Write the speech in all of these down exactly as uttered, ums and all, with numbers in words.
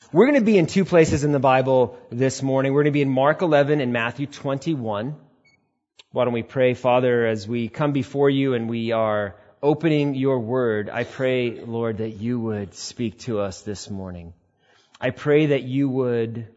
We're going to be in two places in the Bible this morning. We're going to be in Mark eleven and Matthew twenty-one. Why don't we pray? Father, as we come before you and we are opening your word, I pray, Lord, that you would speak to us this morning. I pray that you would,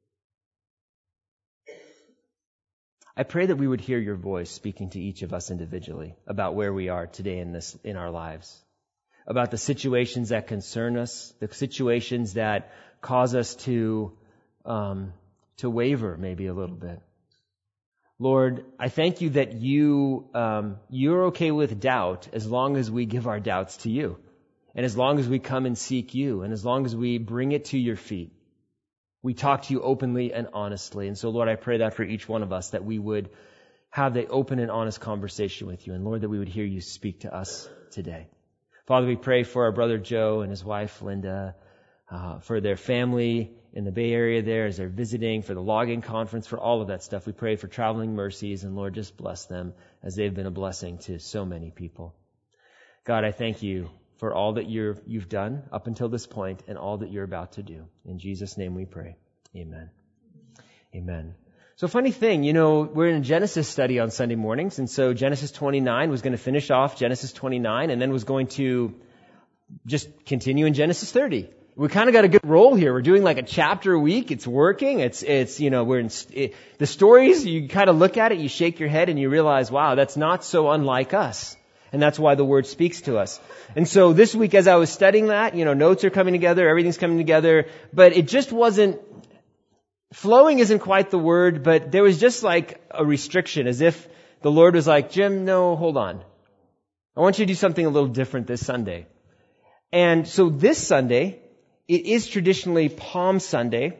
I pray that we would hear your voice speaking to each of us individually about where we are today in this, in our lives, about the situations that concern us, the situations that cause us to, um, to waver maybe a little bit. Lord, I thank you that you, um, you're okay with doubt as long as we give our doubts to you. And as long as we come and seek you. And as long as we bring it to your feet. We talk to you openly and honestly. And so, Lord, I pray that for each one of us, that we would have the open and honest conversation with you. And Lord, that we would hear you speak to us today. Father, we pray for our brother Joe and his wife Linda, uh, for their family in the Bay Area there as they're visiting, for the logging conference, for all of that stuff. We pray for traveling mercies, and Lord, just bless them as they've been a blessing to so many people. God, I thank you for all that you're, you've done up until this point and all that you're about to do. In Jesus' name we pray. Amen. Amen. So funny thing, you know, we're in a Genesis study on Sunday mornings, and so Genesis twenty-nine was going to finish off Genesis twenty-nine and then was going to just continue in Genesis thirty. We kind of got a good roll here. We're doing like a chapter a week. It's working. It's, it's, you know, we're in, it, the stories, you kind of look at it, you shake your head and you realize, wow, that's not so unlike us. And that's why the Word speaks to us. And so this week as I was studying that, you know, notes are coming together, everything's coming together, but it just wasn't, flowing isn't quite the word, but there was just like a restriction, as if the Lord was like, Jim, no, hold on. I want you to do something a little different this Sunday. And so this Sunday, it is traditionally Palm Sunday,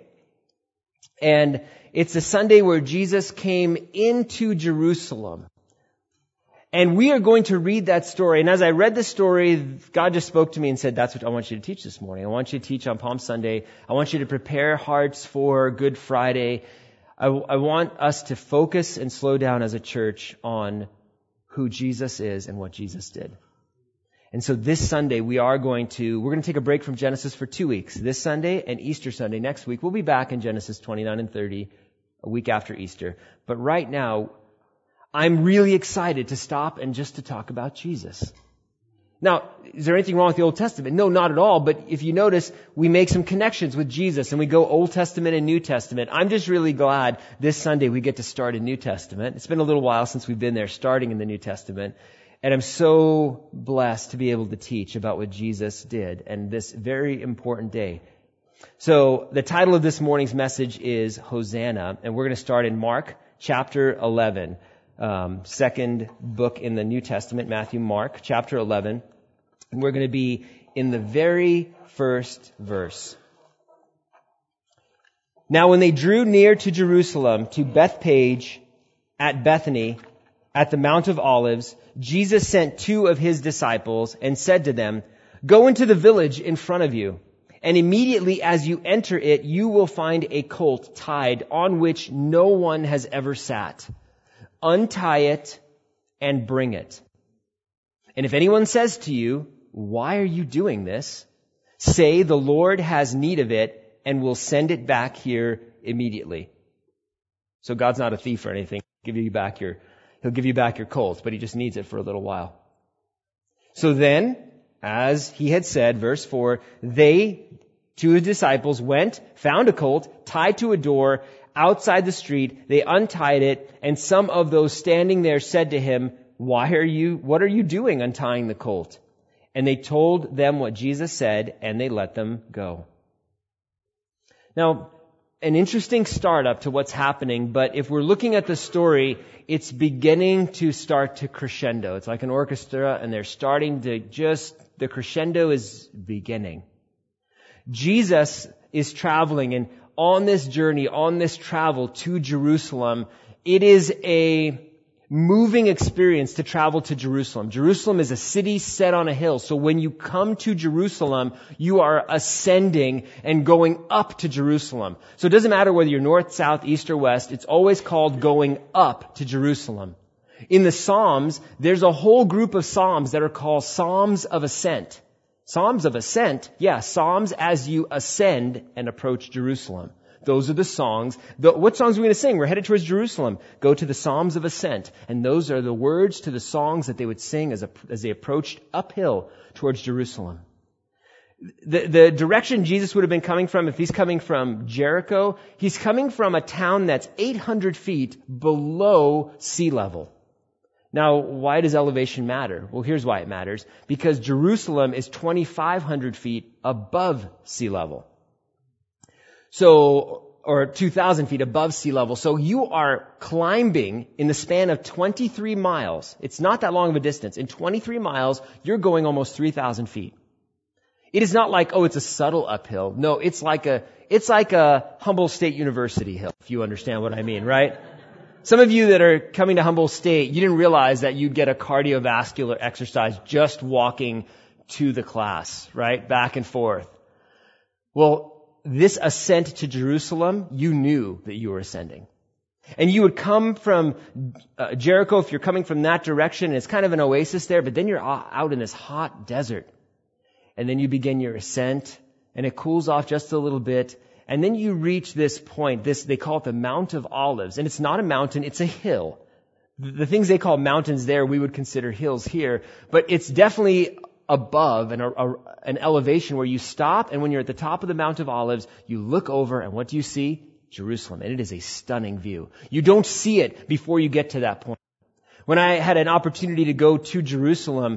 and it's a Sunday where Jesus came into Jerusalem. And we are going to read that story. And as I read the story, God just spoke to me and said, that's what I want you to teach this morning. I want you to teach on Palm Sunday. I want you to prepare hearts for Good Friday. I, I want us to focus and slow down as a church on who Jesus is and what Jesus did. And so this Sunday, we are going to, we're going to take a break from Genesis for two weeks. This Sunday and Easter Sunday next week. We'll be back in Genesis twenty-nine and thirty, a week after Easter. But right now, I'm really excited to stop and just to talk about Jesus. Now, is there anything wrong with the Old Testament? No, not at all. But if you notice, we make some connections with Jesus and we go Old Testament and New Testament. I'm just really glad this Sunday we get to start a New Testament. It's been a little while since we've been there starting in the New Testament. And I'm so blessed to be able to teach about what Jesus did and this very important day. So the title of this morning's message is Hosanna, and we're going to start in Mark chapter eleven, um, second book in the New Testament, Matthew, Mark chapter eleven. And we're going to be in the very first verse. Now when they drew near to Jerusalem, to Bethphage at Bethany, at the Mount of Olives, Jesus sent two of his disciples and said to them, go into the village in front of you, and immediately as you enter it, you will find a colt tied on which no one has ever sat. Untie it and bring it. And if anyone says to you, why are you doing this? Say, the Lord has need of it and will send it back here immediately. So God's not a thief or anything. He'll give you back your He'll give you back your colt, but he just needs it for a little while. So then, as he had said, verse four, they, two of the disciples, went, found a colt, tied to a door outside the street. They untied it, and some of those standing there said to him, why are you, what are you doing untying the colt? And they told them what Jesus said, and they let them go. Now, an interesting startup to what's happening, but if we're looking at the story, it's beginning to start to crescendo. It's like an orchestra, and they're starting to just, the crescendo is beginning. Jesus is traveling, and on this journey, on this travel to Jerusalem, it is a moving experience to travel to Jerusalem. Jerusalem is a city set on a hill. So when you come to Jerusalem, you are ascending and going up to Jerusalem. So it doesn't matter whether you're north, south, east, or west. It's always called going up to Jerusalem. In the Psalms, there's a whole group of Psalms that are called Psalms of Ascent. Psalms of ascent, yeah, psalms as you ascend and approach Jerusalem. Those are the songs. The, what songs are we going to sing? We're headed towards Jerusalem. Go to the Psalms of Ascent. And those are the words to the songs that they would sing as, a, as they approached uphill towards Jerusalem. The, the direction Jesus would have been coming from, if he's coming from Jericho, he's coming from a town that's eight hundred feet below sea level. Now, why does elevation matter? Well, here's why it matters. Because Jerusalem is twenty-five hundred feet above sea level. So, or two thousand feet above sea level. So you are climbing in the span of twenty-three miles. It's not that long of a distance. In twenty-three miles, you're going almost three thousand feet. It is not like, oh, it's a subtle uphill. No, it's like a, it's like a Humboldt State University hill, if you understand what I mean, right? Some of you that are coming to Humboldt State, you didn't realize that you'd get a cardiovascular exercise just walking to the class, right? Back and forth. Well, this ascent to Jerusalem, you knew that you were ascending. And you would come from uh, Jericho, if you're coming from that direction, it's kind of an oasis there, but then you're out in this hot desert. And then you begin your ascent, and it cools off just a little bit. And then you reach this point, this, they call it the Mount of Olives. And it's not a mountain, it's a hill. The things they call mountains there, we would consider hills here. But it's definitely above an, a, an elevation where you stop, and when you're at the top of the Mount of Olives, you look over, and what do you see? Jerusalem. And it is a stunning view. You don't see it before you get to that point. When I had an opportunity to go to Jerusalem,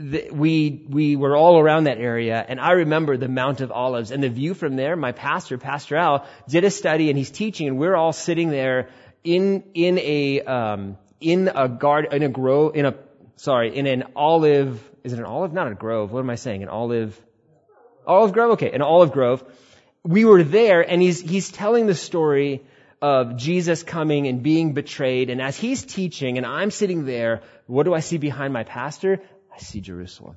we we were all around that area, and I remember the Mount of Olives and the view from there. My pastor, Pastor Al, did a study, and he's teaching, and we're all sitting there in in a um, in a garden, in a grove, in a sorry, in an olive. Is it an olive? Not a grove. What am I saying? An olive, olive grove. Okay, an olive grove. We were there, and he's he's telling the story of Jesus coming and being betrayed. And as he's teaching and I'm sitting there, what do I see behind my pastor? I see Jerusalem.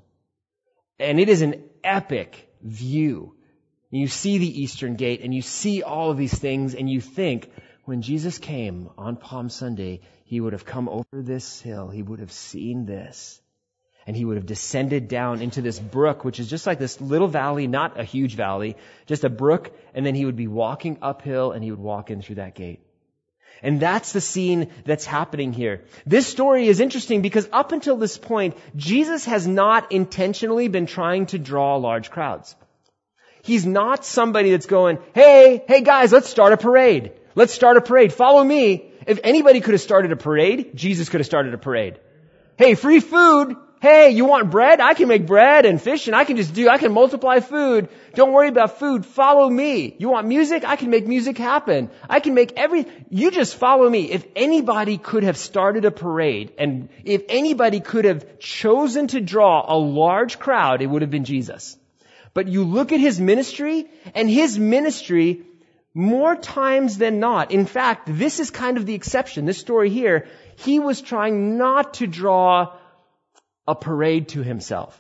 And it is an epic view. You see the Eastern Gate and you see all of these things, and you think, when Jesus came on Palm Sunday, he would have come over this hill. He would have seen this. And he would have descended down into this brook, which is just like this little valley, not a huge valley, just a brook. And then he would be walking uphill, and he would walk in through that gate. And that's the scene that's happening here. This story is interesting because up until this point, Jesus has not intentionally been trying to draw large crowds. He's not somebody that's going, hey, hey guys, let's start a parade. Let's start a parade. Follow me. If anybody could have started a parade, Jesus could have started a parade. Hey, free food. Hey, you want bread? I can make bread and fish, and I can just do, I can multiply food. Don't worry about food. Follow me. You want music? I can make music happen. I can make every, you just follow me. If anybody could have started a parade, and if anybody could have chosen to draw a large crowd, it would have been Jesus. But you look at his ministry, and his ministry, more times than not, in fact, this is kind of the exception. This story here, he was trying not to draw a parade to himself.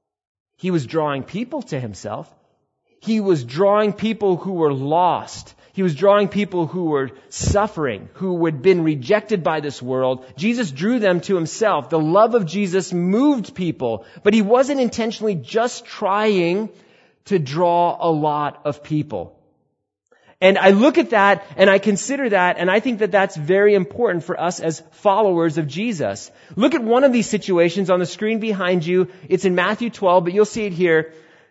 He was drawing people to himself. He was drawing people who were lost. He was drawing people who were suffering, who had been rejected by this world. Jesus drew them to himself. The love of Jesus moved people, but he wasn't intentionally just trying to draw a lot of people. And I look at that and I consider that, and I think that that's very important for us as followers of Jesus. Look at one of these situations on the screen behind you. It's in Matthew twelve, but you'll see it here.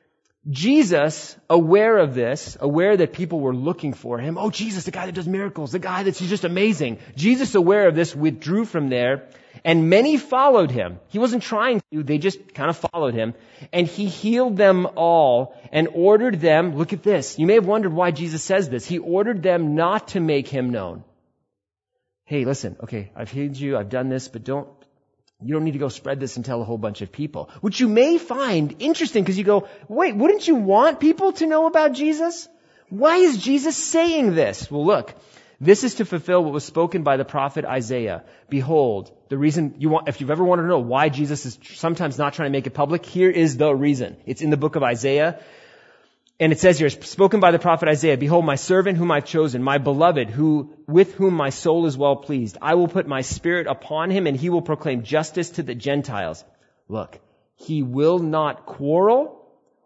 Jesus, aware of this, aware that people were looking for him. Oh, Jesus, the guy that does miracles, the guy that's just amazing. Jesus, aware of this, withdrew from there, and many followed him. He wasn't trying to, they just kind of followed him. And he healed them all and ordered them, look at this. You may have wondered why Jesus says this. He ordered them not to make him known. Hey, listen, okay, I've healed you, I've done this, but don't, you don't need to go spread this and tell a whole bunch of people. Which you may find interesting because you go, wait, wouldn't you want people to know about Jesus? Why is Jesus saying this? Well, look, this is to fulfill what was spoken by the prophet Isaiah. Behold, the reason you want, if you've ever wanted to know why Jesus is sometimes not trying to make it public, here is the reason. It's in the book of Isaiah. And it says here, spoken by the prophet Isaiah, behold, my servant whom I've chosen, my beloved, who, with whom my soul is well pleased. I will put my spirit upon him, and he will proclaim justice to the Gentiles. Look, he will not quarrel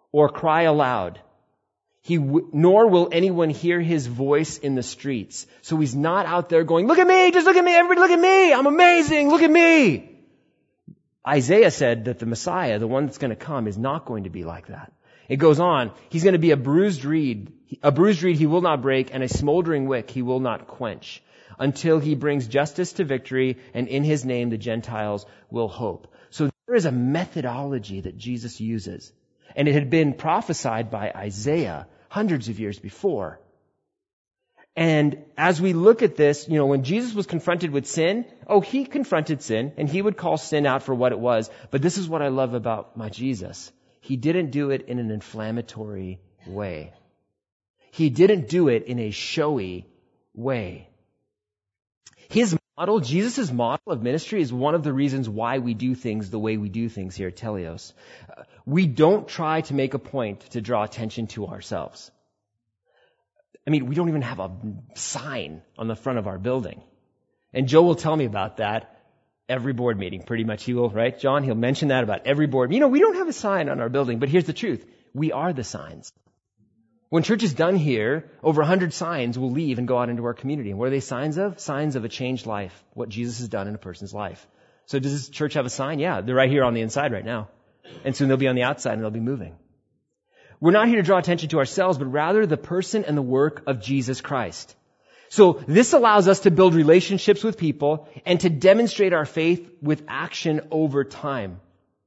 or cry aloud. He w- nor will anyone hear his voice in the streets. So he's not out there going, look at me, just look at me, everybody look at me, I'm amazing, look at me. Isaiah said that the Messiah, the one that's going to come, is not going to be like that. It goes on, he's going to be a bruised reed, a bruised reed he will not break, and a smoldering wick he will not quench, until he brings justice to victory, and in his name the Gentiles will hope. So there is a methodology that Jesus uses. And it had been prophesied by Isaiah hundreds of years before. And as we look at this, you know, when Jesus was confronted with sin, oh, he confronted sin, and he would call sin out for what it was. But this is what I love about my Jesus. He didn't do it in an inflammatory way. He didn't do it in a showy way. His model, Jesus' model of ministry, is one of the reasons why we do things the way we do things here at Teleios. We don't try to make a point to draw attention to ourselves. I mean, we don't even have a sign on the front of our building. And Joe will tell me about that every board meeting, pretty much. He will, right, John? He'll mention that about every board. You know, we don't have a sign on our building, but here's the truth. We are the signs. When church is done here, over a hundred signs will leave and go out into our community. And what are they signs of? Signs of a changed life, what Jesus has done in a person's life. So does this church have a sign? Yeah, they're right here on the inside right now. And soon they'll be on the outside and they'll be moving. We're not here to draw attention to ourselves, but rather the person and the work of Jesus Christ. So this allows us to build relationships with people and to demonstrate our faith with action over time.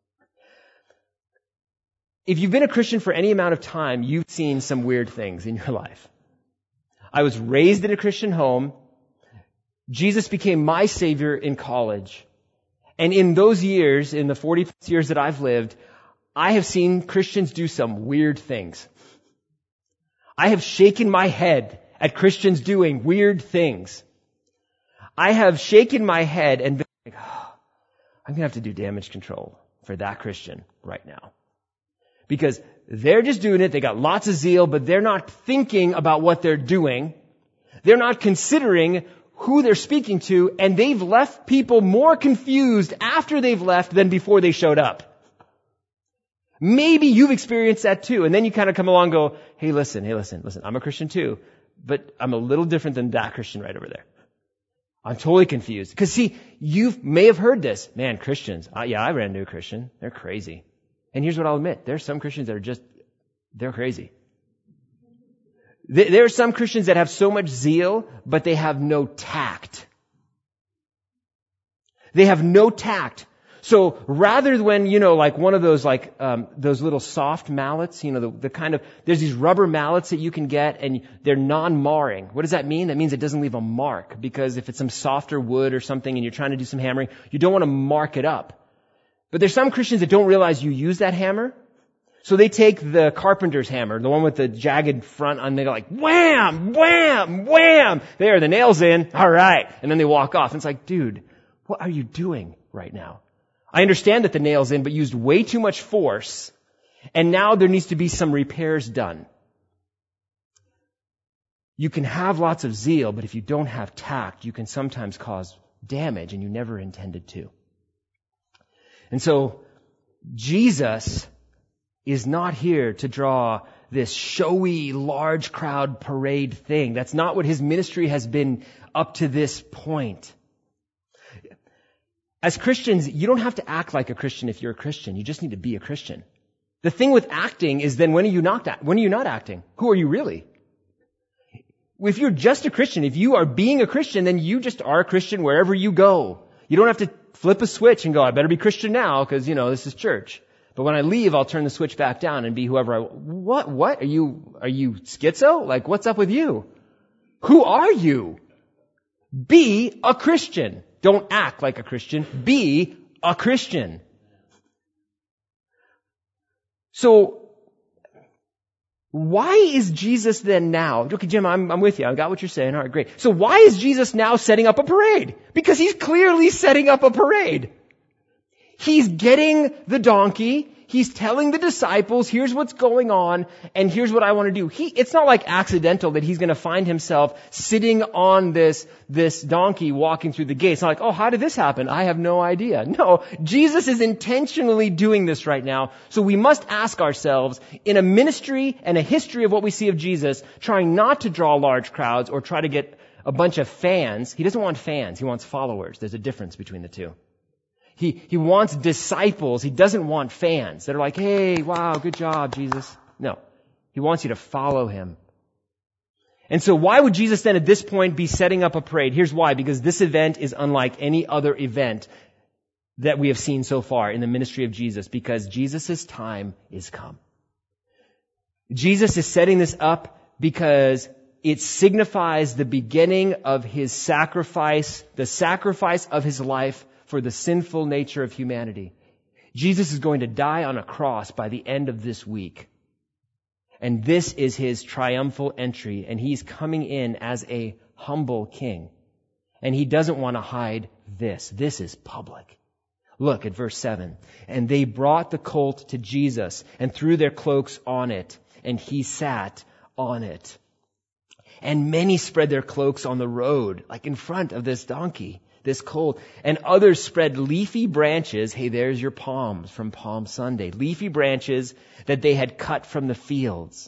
If you've been a Christian for any amount of time, you've seen some weird things in your life. I was raised in a Christian home. Jesus became my Savior in college. And in those years, in the forty plus years that I've lived, I have seen Christians do some weird things. I have shaken my head at Christians doing weird things. I have shaken my head and been like, oh, I'm going to have to do damage control for that Christian right now. Because they're just doing it, they got lots of zeal, but they're not thinking about what they're doing. They're not considering who they're speaking to, and they've left people more confused after they've left than before they showed up. Maybe you've experienced that too, and then you kind of come along and go, hey, listen, hey, listen, listen, I'm a Christian too, but I'm a little different than that Christian right over there. I'm totally confused. Because see, you may have heard this. Man, Christians, uh, yeah, I ran into a Christian. They're crazy. And here's what I'll admit. There's some Christians that are just, they're crazy. There are some Christians that have so much zeal, but they have no tact. They have no tact. So rather than, you know, like one of those like, um, those little soft mallets, you know, the, the kind of, there's these rubber mallets that you can get and they're non-marring. What does that mean? That means it doesn't leave a mark, because if it's some softer wood or something and you're trying to do some hammering, you don't want to mark it up. But there's some Christians that don't realize you use that hammer. So they take the carpenter's hammer, the one with the jagged front, and they're like, wham, wham, wham. There, the nail's in. All right. And then they walk off. And it's like, dude, what are you doing right now? I understand that the nail's in, but used way too much force. And now there needs to be some repairs done. You can have lots of zeal, but if you don't have tact, you can sometimes cause damage, and you never intended to. And so, Jesus is not here to draw this showy, large crowd parade thing. That's not what his ministry has been up to this point. As Christians, you don't have to act like a Christian if you're a Christian. You just need to be a Christian. The thing with acting is then when are you not, when are you not acting? Who are you really? If you're just a Christian, if you are being a Christian, then you just are a Christian wherever you go. You don't have to flip a switch and go, I better be Christian now because, you know, this is church. But when I leave, I'll turn the switch back down and be whoever I, what, what? Are you, are you schizo? Like, what's up with you? Who are you? Be a Christian. Don't act like a Christian. Be a Christian. So, why is Jesus then now? Okay, Jim, I'm, I'm with you. I got what you're saying. All right, great. So why is Jesus now setting up a parade? Because he's clearly setting up a parade. He's getting the donkey. He's telling the disciples, here's what's going on, and here's what I want to do. He, it's not like accidental that he's going to find himself sitting on this, this donkey walking through the gate. It's not like, oh, how did this happen? I have no idea. No, Jesus is intentionally doing this right now. So we must ask ourselves, in a ministry and a history of what we see of Jesus, trying not to draw large crowds or try to get a bunch of fans. He doesn't want fans. He wants followers. There's a difference between the two. He, he wants disciples. He doesn't want fans that are like, hey, wow, good job, Jesus. No. He wants you to follow him. And so why would Jesus then at this point be setting up a parade? Here's why. Because this event is unlike any other event that we have seen so far in the ministry of Jesus. Because Jesus' time is come. Jesus is setting this up because it signifies the beginning of his sacrifice, the sacrifice of his life for the sinful nature of humanity. Jesus is going to die on a cross by the end of this week. And this is his triumphal entry, and he's coming in as a humble king. And he doesn't want to hide this. This is public. Look at verse seven. And they brought the colt to Jesus and threw their cloaks on it, and he sat on it. And many spread their cloaks on the road, like in front of this donkey, this colt. And others spread leafy branches. Hey, there's your palms from Palm Sunday. Leafy branches that they had cut from the fields.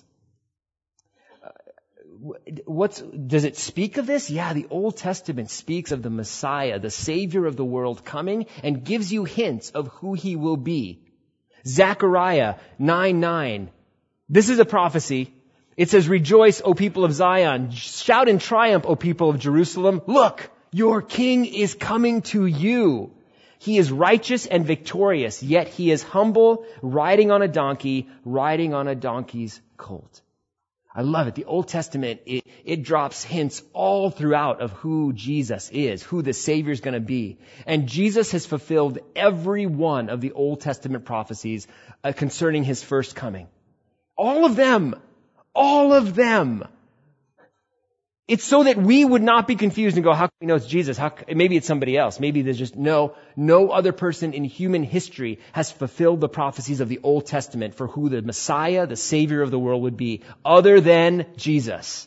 What's, does it speak of this? Yeah, the Old Testament speaks of the Messiah, the Savior of the world coming, and gives you hints of who he will be. Zechariah nine nine. This is a prophecy. It says, rejoice, O people of Zion. Shout in triumph, O people of Jerusalem. Look, your king is coming to you. He is righteous and victorious, yet he is humble, riding on a donkey, riding on a donkey's colt. I love it. The Old Testament, it, it drops hints all throughout of who Jesus is, who the Savior is going to be. And Jesus has fulfilled every one of the Old Testament prophecies uh, concerning his first coming. All of them. All of them. It's so that we would not be confused and go, how can we know it's Jesus? How, maybe it's somebody else. Maybe there's just no, no other person in human history has fulfilled the prophecies of the Old Testament for who the Messiah, the Savior of the world would be, other than Jesus.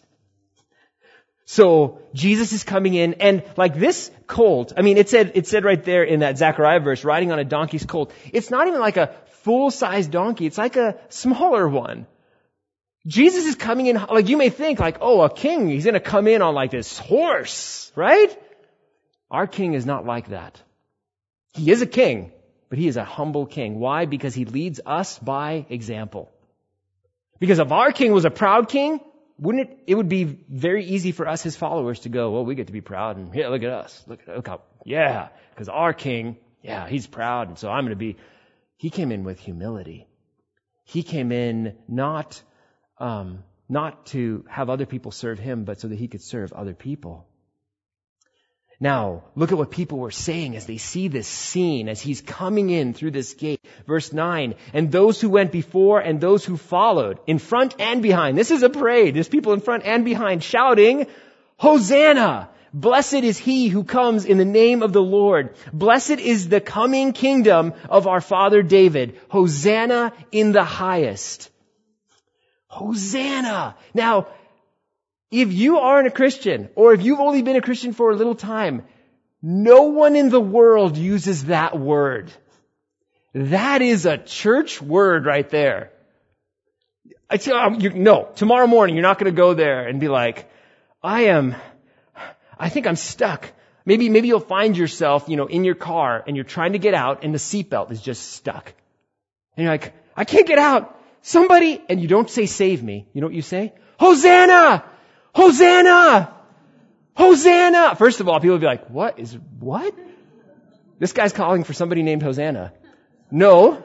So Jesus is coming in, and like this colt, I mean, it said, it said right there in that Zechariah verse, riding on a donkey's colt. It's not even like a full-size donkey. It's like a smaller one. Jesus is coming in, like you may think like, oh, a king, he's going to come in on like this horse, right? Our king is not like that. He is a king, but he is a humble king. Why? Because he leads us by example. Because if our king was a proud king, wouldn't it, it would be very easy for us, his followers, to go, well, we get to be proud, and yeah, look at us. Look, look how, yeah, because our king, yeah, he's proud, and so I'm going to be. He came in with humility. He came in not Um, not to have other people serve him, but so that he could serve other people. Now, look at what people were saying as they see this scene, as he's coming in through this gate. Verse nine, and those who went before and those who followed, in front and behind. This is a parade. There's people in front and behind shouting, Hosanna! Blessed is he who comes in the name of the Lord. Blessed is the coming kingdom of our father David. Hosanna in the highest. Hosanna! Now, if you aren't a Christian, or if you've only been a Christian for a little time, no one in the world uses that word. That is a church word right there. I tell you, no, tomorrow morning you're not going to go there and be like, I am, I think I'm stuck. Maybe, maybe you'll find yourself, you know, in your car and you're trying to get out and the seatbelt is just stuck. And you're like, I can't get out. Somebody, and you don't say save me. You know what you say? Hosanna! Hosanna! Hosanna! First of all, people will be like, what is, what? This guy's calling for somebody named Hosanna. No.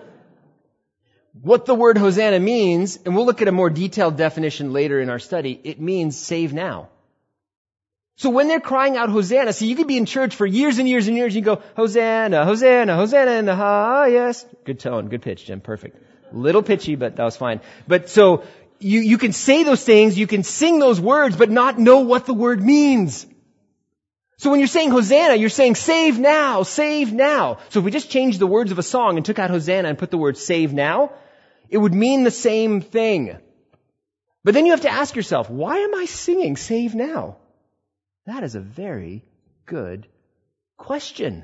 What the word Hosanna means, and we'll look at a more detailed definition later in our study, it means save now. So when they're crying out Hosanna, see, you could be in church for years and years and years, you go, Hosanna, Hosanna, Hosanna in the highest. Good tone, good pitch, Jim, perfect. Little pitchy, but that was fine. But so, you, you can say those things, you can sing those words, but not know what the word means. So when you're saying Hosanna, you're saying save now, save now. So if we just changed the words of a song and took out Hosanna and put the word save now, it would mean the same thing. But then you have to ask yourself, why am I singing save now? That is a very good question.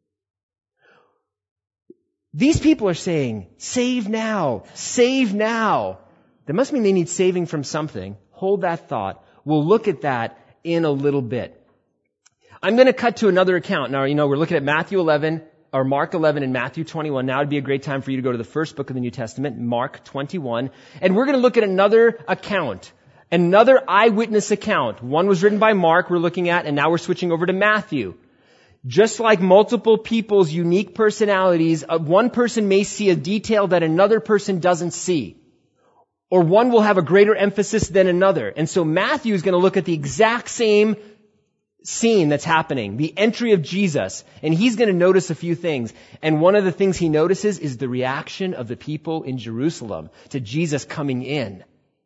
These people are saying, save now, save now. That must mean they need saving from something. Hold that thought. We'll look at that in a little bit. I'm going to cut to another account. Now, you know, we're looking at Matthew eleven, or Mark eleven and Matthew twenty-one. Now would be a great time for you to go to the first book of the New Testament, Mark twenty-one. And we're going to look at another account, another eyewitness account. One was written by Mark, we're looking at, and now we're switching over to Matthew. Just like multiple people's unique personalities, one person may see a detail that another person doesn't see. Or one will have a greater emphasis than another. And so Matthew is going to look at the exact same scene that's happening, the entry of Jesus, and he's going to notice a few things. And one of the things he notices is the reaction of the people in Jerusalem to Jesus coming in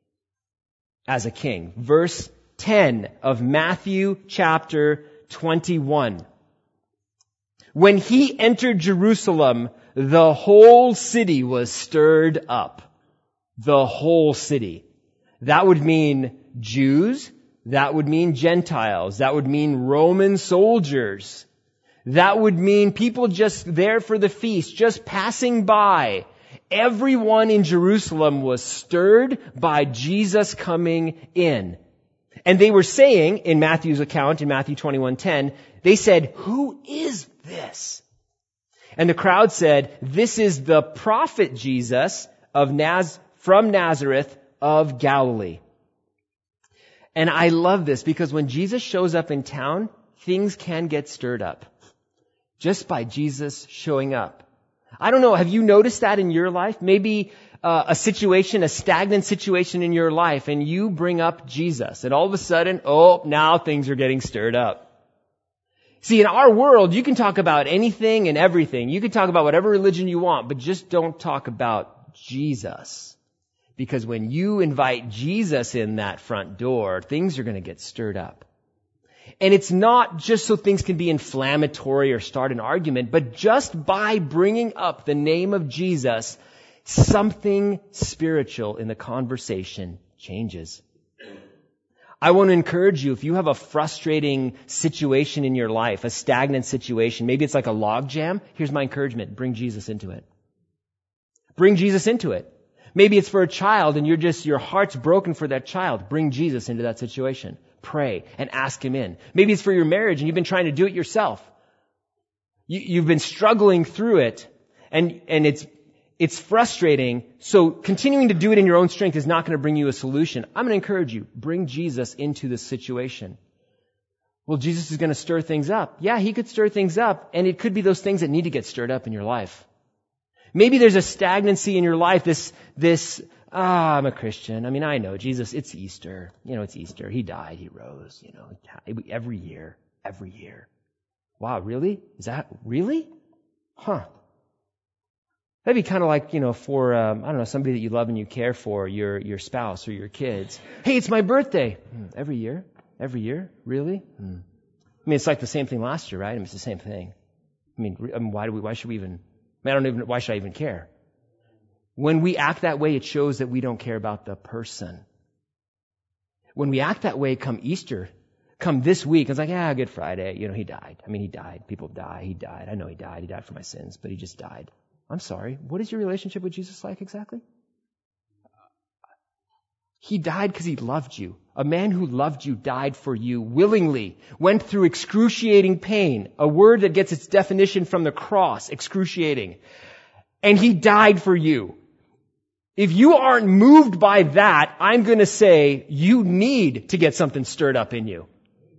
as a king. Verse ten of Matthew chapter twenty-one. When he entered Jerusalem, the whole city was stirred up. The whole city. That would mean Jews. That would mean Gentiles. That would mean Roman soldiers. That would mean people just there for the feast, just passing by. Everyone in Jerusalem was stirred by Jesus coming in. And they were saying, in Matthew's account, in Matthew twenty-one ten, they said, "Who is this?" And the crowd said, "This is the prophet Jesus of Naz- from Nazareth of Galilee." And I love this because when Jesus shows up in town, things can get stirred up. Just by Jesus showing up. I don't know, have you noticed that in your life? Maybe uh, a situation, a stagnant situation in your life, and you bring up Jesus. And all of a sudden, oh, now things are getting stirred up. See, in our world, you can talk about anything and everything. You can talk about whatever religion you want, but just don't talk about Jesus. Because when you invite Jesus in that front door, things are going to get stirred up. And it's not just so things can be inflammatory or start an argument, but just by bringing up the name of Jesus, something spiritual in the conversation changes. I want to encourage you, if you have a frustrating situation in your life, a stagnant situation, maybe it's like a log jam, here's my encouragement, bring Jesus into it. Bring Jesus into it. Maybe it's for a child and you're just, your heart's broken for that child. Bring Jesus into that situation. Pray and ask Him in. Maybe it's for your marriage and you've been trying to do it yourself. You, you've been struggling through it and, and it's, it's frustrating. So continuing to do it in your own strength is not going to bring you a solution. I'm going to encourage you, bring Jesus into this situation. Well, Jesus is going to stir things up. Yeah, He could stir things up, and it could be those things that need to get stirred up in your life. Maybe there's a stagnancy in your life, this, this, ah, I'm a Christian. I mean, I know Jesus, it's Easter. You know, it's Easter. He died, He rose, you know, every year, every year. Wow, really? Is that, really? Huh. That'd be kind of like, you know, for, um, I don't know, somebody that you love and you care for, your, your spouse or your kids. Hey, it's my birthday. Hmm, every year? Every year? Really? Hmm. I mean, it's like the same thing last year, right? I mean, it's the same thing. I mean, I mean why do we, why should we even, I, mean, I don't even, why should I even care? When we act that way, it shows that we don't care about the person. When we act that way come Easter, come this week, it's like, yeah, Good Friday, you know, He died. I mean, He died. People die. He died. I know He died. He died for my sins, but He just died. I'm sorry. What is your relationship with Jesus like exactly? He died because He loved you. A man who loved you died for you willingly, went through excruciating pain, a word that gets its definition from the cross, excruciating. And He died for you. If you aren't moved by that, I'm going to say you need to get something stirred up in you.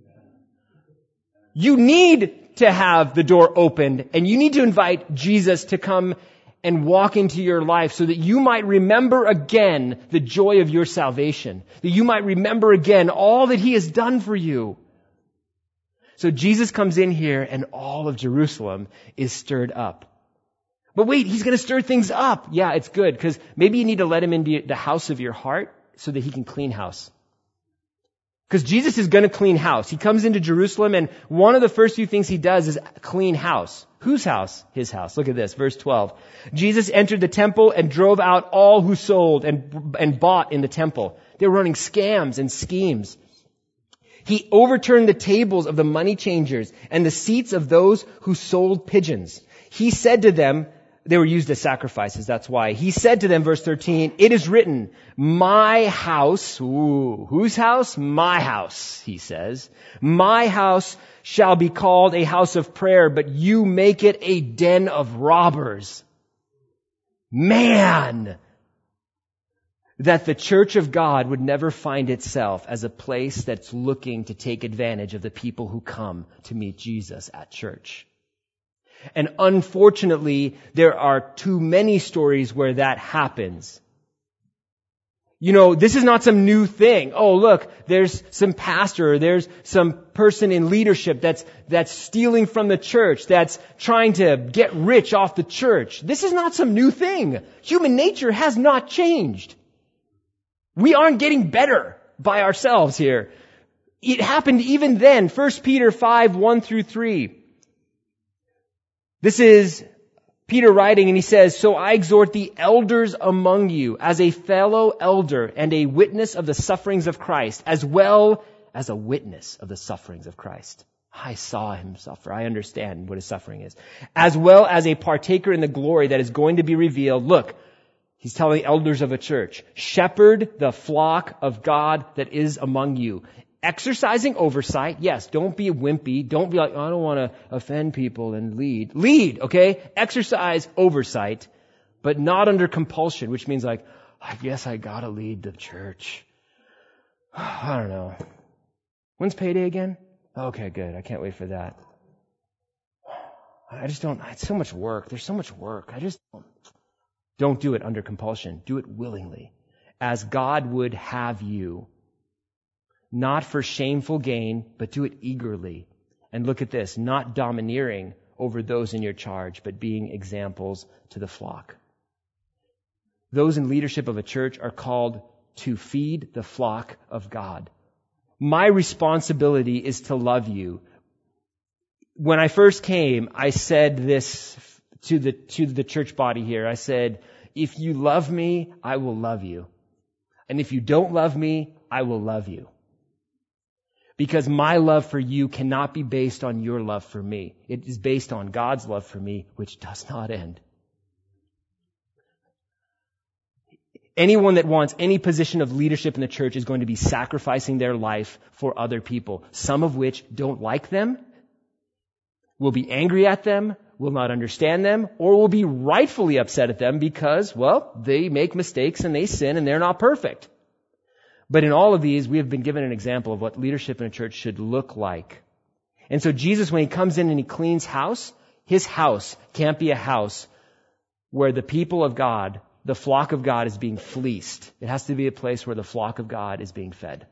You need to have the door opened, and you need to invite Jesus to come and walk into your life so that you might remember again the joy of your salvation. That you might remember again all that He has done for you. So Jesus comes in here and all of Jerusalem is stirred up. But wait, He's going to stir things up. Yeah, it's good because maybe you need to let Him into the house of your heart so that He can clean house. Because Jesus is going to clean house. He comes into Jerusalem, and one of the first few things he does is clean house. Whose house? His house. Look at this, verse twelve. Jesus entered the temple and drove out all who sold and, and bought in the temple. They were running scams and schemes. He overturned the tables of the money changers and the seats of those who sold pigeons. He said to them, they were used as sacrifices, that's why. He said to them, verse thirteen, it is written, my house, ooh, whose house? My house, he says. My house shall be called a house of prayer, but you make it a den of robbers. Man! That the church of God would never find itself as a place that's looking to take advantage of the people who come to meet Jesus at church. And unfortunately, there are too many stories where that happens. You know, this is not some new thing. Oh, look, there's some pastor, or there's some person in leadership that's, that's stealing from the church, that's trying to get rich off the church. This is not some new thing. Human nature has not changed. We aren't getting better by ourselves here. It happened even then. First Peter five, one through three. This is Peter writing, and he says, so I exhort the elders among you as a fellow elder and a witness of the sufferings of Christ, as well as a witness of the sufferings of Christ. I saw him suffer. I understand what his suffering is. As well as a partaker in the glory that is going to be revealed. Look, he's telling the elders of a church, shepherd the flock of God that is among you. Exercising oversight, yes, don't be wimpy. Don't be like, oh, I don't want to offend people and lead. Lead, okay? Exercise oversight, but not under compulsion, which means like, I guess I gotta lead the church. I don't know. When's payday again? Okay, good. I can't wait for that. I just don't, it's so much work. There's so much work. I just don't. Don't do it under compulsion. Do it willingly, as God would have you. Not for shameful gain, but do it eagerly. And look at this, not domineering over those in your charge, but being examples to the flock. Those in leadership of a church are called to feed the flock of God. My responsibility is to love you. When I first came, I said this to the, to the church body here. I said, if you love me, I will love you. And if you don't love me, I will love you. Because my love for you cannot be based on your love for me. It is based on God's love for me, which does not end. Anyone that wants any position of leadership in the church is going to be sacrificing their life for other people, some of which don't like them, will be angry at them, will not understand them, or will be rightfully upset at them because, well, they make mistakes and they sin and they're not perfect. But in all of these, we have been given an example of what leadership in a church should look like. And so Jesus, when he comes in and he cleans house, his house can't be a house where the people of God, the flock of God, is being fleeced. It has to be a place where the flock of God is being fed.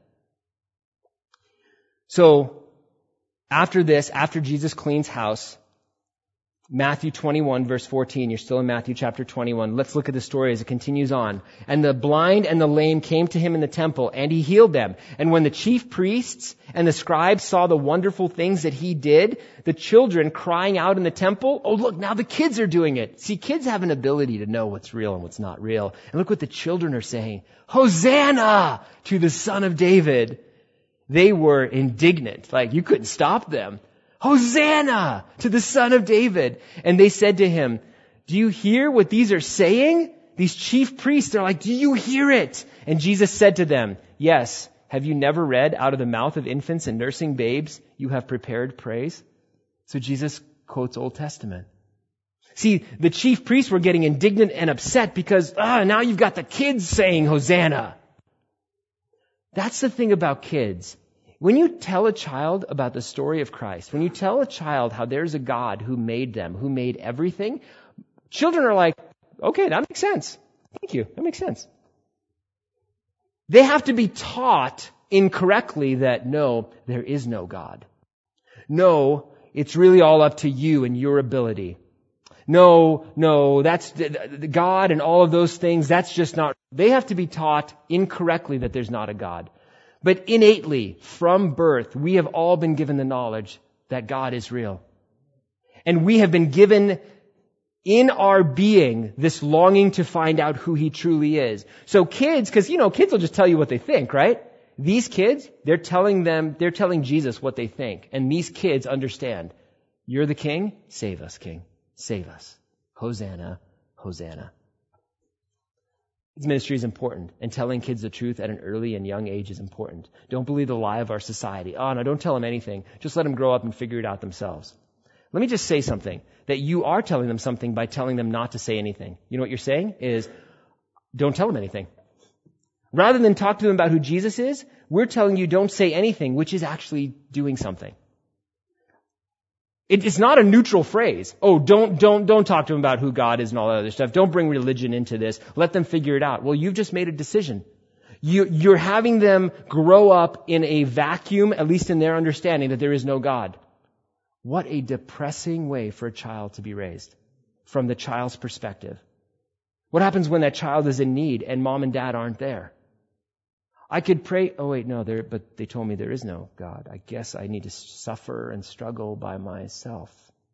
So, after this, after Jesus cleans house, Matthew twenty-one, verse fourteen. You're still in Matthew chapter twenty-one. Let's look at the story as it continues on. And the blind and the lame came to him in the temple, and he healed them. And when the chief priests and the scribes saw the wonderful things that he did, the children crying out in the temple, oh, look, now the kids are doing it. See, kids have an ability to know what's real and what's not real. And look what the children are saying. Hosanna to the Son of David. They were indignant. Like, you couldn't stop them. Hosanna to the Son of David. And they said to him, do you hear what these are saying? These chief priests are like, do you hear it? And Jesus said to them, yes. Have you never read, out of the mouth of infants and nursing babes, you have prepared praise? So Jesus quotes Old Testament. See, the chief priests were getting indignant and upset because, ah, now you've got the kids saying Hosanna. That's the thing about kids. When you tell a child about the story of Christ, when you tell a child how there's a God who made them, who made everything, children are like, okay, that makes sense. Thank you. That makes sense. They have to be taught incorrectly that no, there is no God. No, it's really all up to you and your ability. No, no, that's the, the God and all of those things. That's just not, they have to be taught incorrectly that there's not a God. But innately, from birth, we have all been given the knowledge that God is real. And we have been given in our being this longing to find out who He truly is. So kids, because, you know, kids will just tell you what they think, right? These kids, they're telling them, they're telling Jesus what they think. And these kids understand. You're the King? Save us, King. Save us. Hosanna, Hosanna. This ministry is important, and telling kids the truth at an early and young age is important. Don't believe the lie of our society. Oh, no, don't tell them anything. Just let them grow up and figure it out themselves. Let me just say something, that you are telling them something by telling them not to say anything. You know what you're saying is, don't tell them anything. Rather than talk to them about who Jesus is, we're telling you don't say anything, which is actually doing something. It's not a neutral phrase. Oh, don't, don't, don't talk to them about who God is and all that other stuff. Don't bring religion into this. Let them figure it out. Well, you've just made a decision. You, you're having them grow up in a vacuum, at least in their understanding, that there is no God. What a depressing way for a child to be raised from the child's perspective. What happens when that child is in need and mom and dad aren't there? I could pray, oh wait, no, there, but they told me there is no God. I guess I need to suffer and struggle by myself.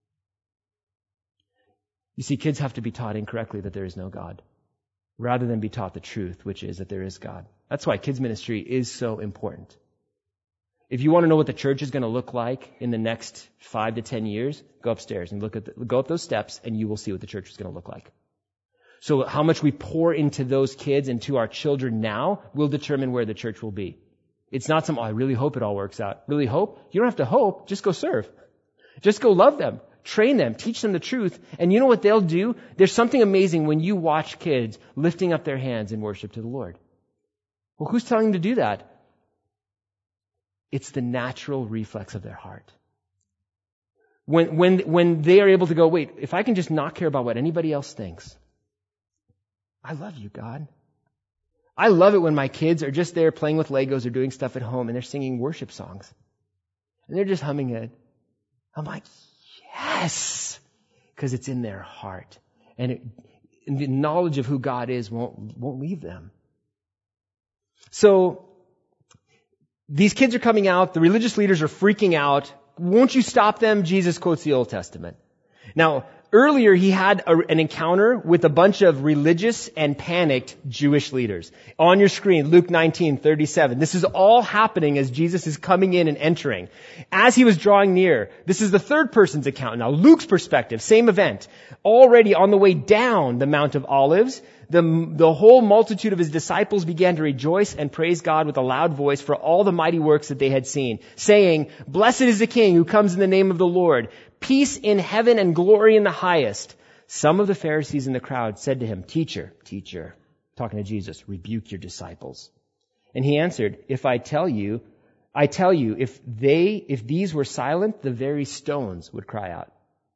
You see, kids have to be taught incorrectly that there is no God, rather than be taught the truth, which is that there is God. That's why kids ministry is so important. If you want to know what the church is going to look like in the next five to ten years, go upstairs and look at the, go up those steps, and you will see what the church is going to look like. So how much we pour into those kids and to our children now will determine where the church will be. It's not some, oh, I really hope it all works out. Really hope? You don't have to hope. Just go serve. Just go love them. Train them. Teach them the truth. And you know what they'll do? There's something amazing when you watch kids lifting up their hands in worship to the Lord. Well, who's telling them to do that? It's the natural reflex of their heart. When, when, when they are able to go, wait, if I can just not care about what anybody else thinks, I love you, God. I love it when my kids are just there playing with Legos or doing stuff at home and they're singing worship songs. And they're just humming it. I'm like, yes! Because it's in their heart. And, it, and the knowledge of who God is won't, won't leave them. So, these kids are coming out. The religious leaders are freaking out. Won't you stop them? Jesus quotes the Old Testament. Now, earlier he had a, an encounter with a bunch of religious and panicked Jewish leaders. On your screen, Luke nineteen thirty-seven. This is all happening as Jesus is coming in and entering. As he was drawing near, this is the third person's account. Now, Luke's perspective, same event. Already on the way down the Mount of Olives, the, the whole multitude of his disciples began to rejoice and praise God with a loud voice for all the mighty works that they had seen, saying, "Blessed is the King who comes in the name of the Lord. Peace in heaven and glory in the highest." Some of the Pharisees in the crowd said to him, "Teacher, teacher," talking to Jesus, "rebuke your disciples." And he answered, "If I tell you, I tell you, if they, if these were silent, the very stones would cry out."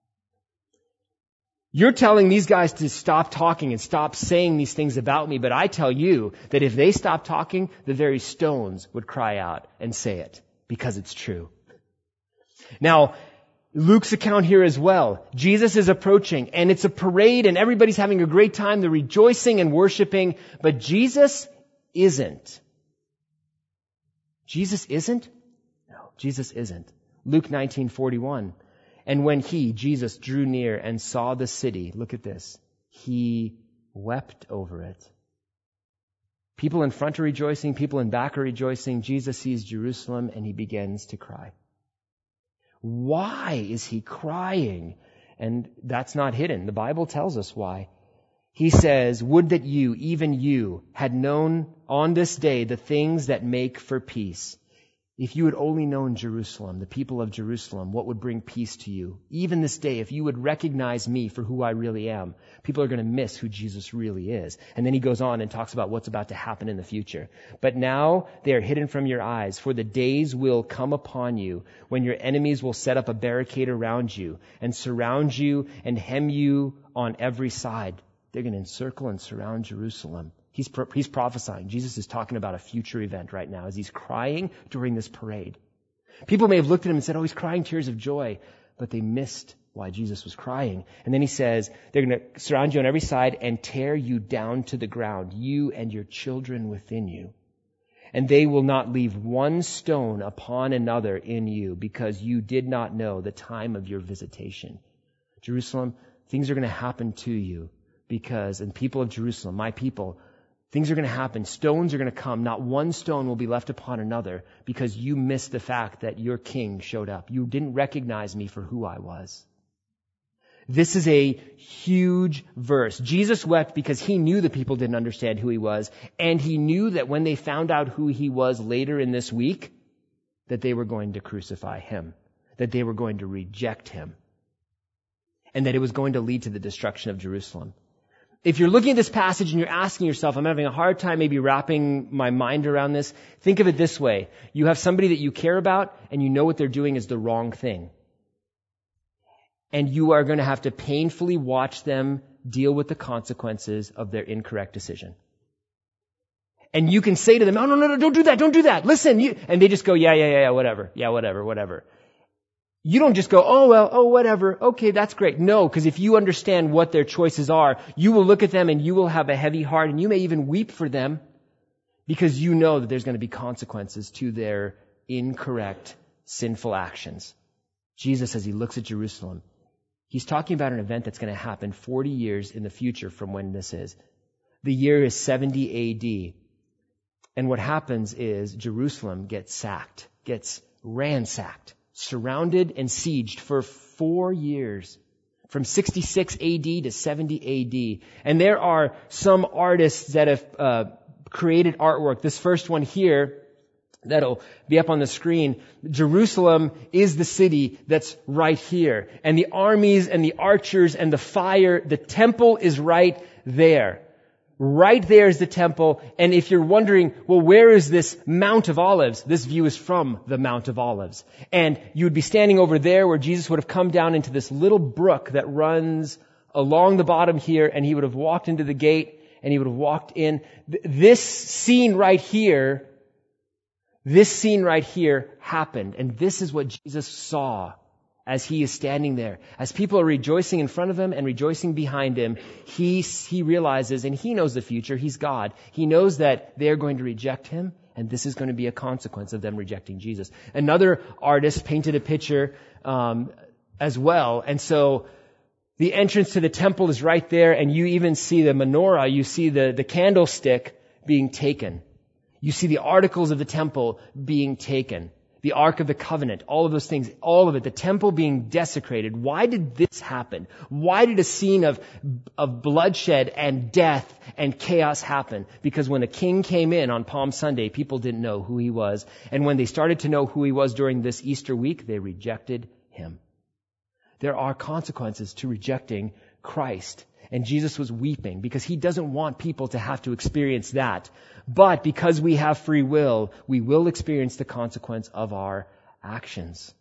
You're telling these guys to stop talking and stop saying these things about me, but I tell you that if they stop talking, the very stones would cry out and say it, because it's true. Now, Luke's account here as well. Jesus is approaching, and it's a parade, and everybody's having a great time. They're rejoicing and worshiping, but Jesus isn't. Jesus isn't? No, Jesus isn't. Luke nineteen forty-one. And when he, Jesus, drew near and saw the city, look at this, he wept over it. People in front are rejoicing, people in back are rejoicing. Jesus sees Jerusalem and he begins to cry. Why is he crying? And that's not hidden. The Bible tells us why. He says, "Would that you, even you, had known on this day the things that make for peace. If you had only known Jerusalem, the people of Jerusalem, what would bring peace to you? Even this day, if you would recognize me for who I really am, people are going to miss who Jesus really is." And then he goes on and talks about what's about to happen in the future. "But now they are hidden from your eyes, for the days will come upon you when your enemies will set up a barricade around you and surround you and hem you on every side." They're going to encircle and surround Jerusalem. He's, pro- he's prophesying. Jesus is talking about a future event right now as he's crying during this parade. People may have looked at him and said, "Oh, he's crying tears of joy," but they missed why Jesus was crying. And then he says, they're going to surround you on every side and tear you down to the ground, you and your children within you. and they will not leave one stone upon another in you, because you did not know the time of your visitation. Jerusalem, things are going to happen to you because, and people of Jerusalem, my people, things are going to happen. Stones are going to come. Not one stone will be left upon another because you missed the fact that your king showed up. You didn't recognize me for who I was. This is a huge verse. Jesus wept because he knew the people didn't understand who he was, and he knew that when they found out who he was later in this week, that they were going to crucify him, that they were going to reject him, and that it was going to lead to the destruction of Jerusalem. If you're looking at this passage and you're asking yourself, I'm having a hard time maybe wrapping my mind around this, think of it this way. You have somebody that you care about, and you know what they're doing is the wrong thing. And you are going to have to painfully watch them deal with the consequences of their incorrect decision. And you can say to them, oh, no, no, no, don't do that, don't do that. Listen, you, and they just go, yeah, yeah, yeah, yeah, whatever. Yeah, whatever, whatever. You don't just go, oh, well, oh, whatever. Okay, that's great. No, because if you understand what their choices are, you will look at them and you will have a heavy heart, and you may even weep for them because you know that there's going to be consequences to their incorrect, sinful actions. Jesus, as he looks at Jerusalem, he's talking about an event that's going to happen forty years in the future from when this is. The year is seventy A D. And what happens is Jerusalem gets sacked, gets ransacked, surrounded and sieged for four years, from sixty-six A D to seventy A D. And there are some artists that have uh, created artwork. This first one here, that'll be up on the screen. Jerusalem is the city that's right here. And the armies and the archers and the fire, the temple is right there. Right there is the temple. And if you're wondering, well, where is this Mount of Olives? This view is from the Mount of Olives. And you would be standing over there where Jesus would have come down into this little brook that runs along the bottom here, and he would have walked into the gate, and he would have walked in. This scene right here This scene right here happened, and this is what Jesus saw as he is standing there. As people are rejoicing in front of him and rejoicing behind him, he, he realizes, and he knows the future, he's God. He knows that they're going to reject him, and this is going to be a consequence of them rejecting Jesus. Another artist painted a picture um, as well, and so the entrance to the temple is right there, and you even see the menorah, you see the, the candlestick being taken. You see the articles of the temple being taken. The Ark of the Covenant, all of those things, all of it, the temple being desecrated. Why did this happen? Why did a scene of, of bloodshed and death and chaos happen? Because when a king came in on Palm Sunday, people didn't know who he was. And when they started to know who he was during this Easter week, they rejected him. There are consequences to rejecting Christ. And Jesus was weeping because he doesn't want people to have to experience that. But because we have free will, we will experience the consequence of our actions.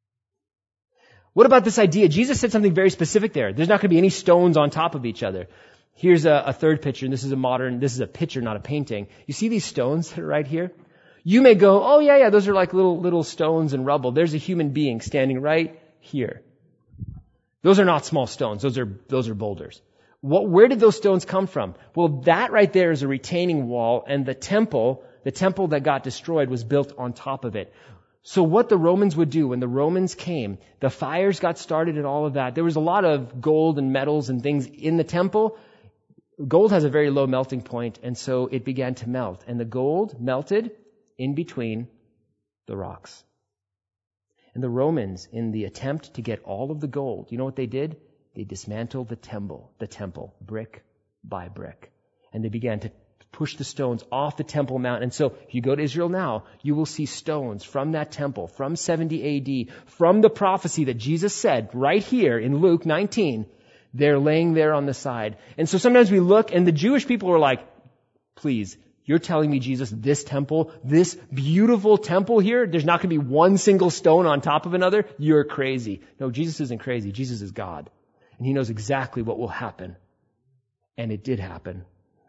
What about this idea? Jesus said something very specific there. There's not going to be any stones on top of each other. Here's a, a third picture, and this is a modern, this is a picture, not a painting. You see these stones that are right here? You may go, oh yeah, yeah, those are like little, little stones and rubble. There's a human being standing right here. Those are not small stones. Those are, those are boulders. What, where did those stones come from? Well, that right there is a retaining wall, and the temple, the temple that got destroyed was built on top of it. So what the Romans would do when the Romans came, the fires got started and all of that. There was a lot of gold and metals and things in the temple. Gold has a very low melting point, and so it began to melt. And the gold melted in between the rocks. And the Romans, in the attempt to get all of the gold, you know what they did? They dismantled the temple, the temple, brick by brick. And they began to push the stones off the Temple Mount. And so if you go to Israel now, you will see stones from that temple, from seventy A D, from the prophecy that Jesus said right here in Luke nineteen. They're laying there on the side. And so sometimes we look, and the Jewish people are like, please, you're telling me, Jesus, this temple, this beautiful temple here, there's not going to be one single stone on top of another? You're crazy. No, Jesus isn't crazy. Jesus is God. And he knows exactly what will happen. And it did happen.